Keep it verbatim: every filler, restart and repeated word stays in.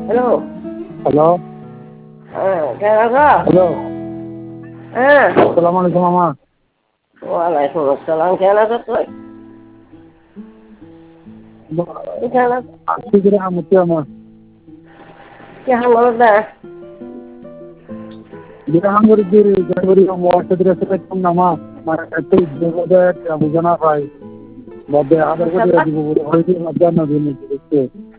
Hello hello হ্যাঁ কেমন আছো? হ্যালো হ্যাঁ আসসালামু আলাইকুম মামা। ওয়ালাইকুম আসসালাম। কেমন আছো তুই? তুই কেমন আছো? আজকে করে আমতি আমার কেমন বলো না? যেটা আমার যে জানুয়ারি মাসে দিলে কম নামা মানে একটু বুঝে বুঝে না পাই বদে আদার করে দিব বলে হইছে মধ্যে না দিন দেখতে